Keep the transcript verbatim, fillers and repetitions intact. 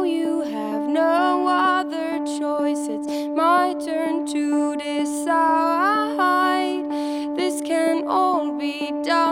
you have no other choice. It's my turn to decide. This can all be done.